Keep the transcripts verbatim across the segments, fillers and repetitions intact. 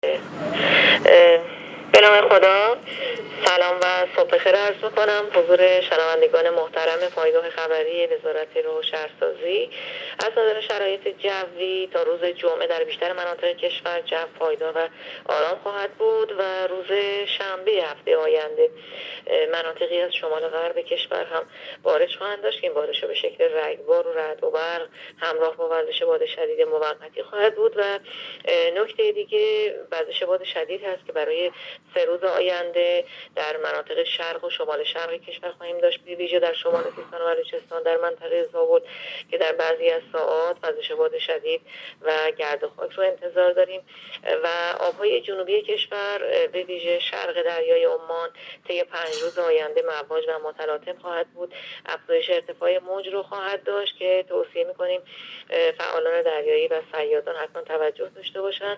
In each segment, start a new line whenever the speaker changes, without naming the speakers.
به نام خدا، سلام و صبح خیر عرض میکنم حضور شنوندگان محترم پایگاه خبری وزارت راه و شهرسازی. از نظر شرایط جوی تا روز جمعه در بیشتر مناطق کشور جو پایدار و آرام خواهد بود و روز شنبه هفته آینده مناطقی از شمال غرب کشور هم بارش خواهند داشت که این بارش به شکل رگبار و رعد و برق همراه با وزش باد شدید موقتی خواهد بود. و نکته دیگه وزش باد شدید هست که برای سه روز آینده در مناطق شرق و شمال شرق کشور خواهیم داشت، به ویژه در شمال سیستان و بلوچستان در منطقه زابل که در بعضی از ساعات وزش باد شدید و گرد و خاک رو انتظار داریم. و آبهای جنوبی کشور به ویژه شرق دریای عمان طی پنج روز آینده مواج و متلاطم خواهد بود، افزایش ارتفاع موج رو خواهد داشت که توصیه می‌کنیم فعالان دریایی و صیادان حتما توجه داشته باشند.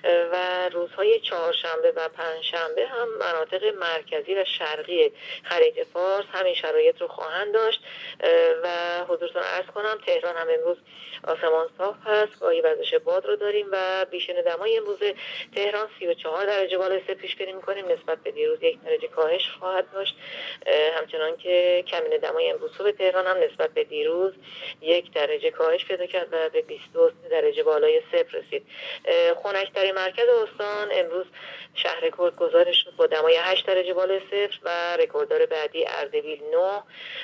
و روزهای چهارشنبه و پنجشنبه هم مناطق مرکزی و شرقی خلیج فارس همین شرایط رو خواهند داشت. و حضورتون عرض کنم تهران هم امروز آسمان صاف هست، گاهی وزش باد رو داریم و بیشتر دمای امروز تهران سی و چهار درجه بالای صفر پیش بینی می‌کنیم، نسبت به دیروز یک درجه کاهش خواهد داشت. همچنان که کمین دمای امروز صبح تهران هم نسبت به دیروز یک درجه کاهش پیدا کرد و به بیست و سه درجه بالای صفر رسید. خنک‌ترین مرکز استان امروز شهر کرد گزارش شد با دمای هشت درجه بالای صفر و رکورددار بعدی اردبیل نه،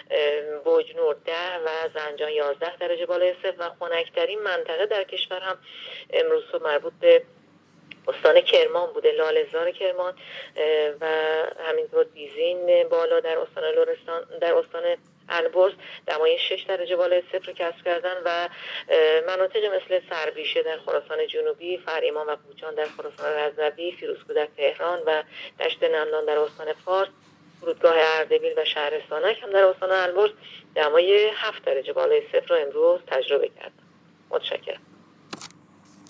بوجنور ده و زنجان یازده درجه بالای صفر. و خنک‌ترین منطقه در کشور هم امروز صبح مربوط به استان کرمان بوده، لاله‌زار کرمان و همینطور بیزین بالا در استان لرستان در استان البرز دمای شش درجه بالای صفر کسب کردن. و مناطق مثل سربیشه در خراسان جنوبی، فریمان و قوچان در خراسان رضوی، فیروزکوه در تهران و دشت نمنان در استان فارس، فرودگاه اردبیل و شهر سانک هم در استان البرز دمای هفت درجه بالای صفر رو امروز تجربه کردن. متشکرم.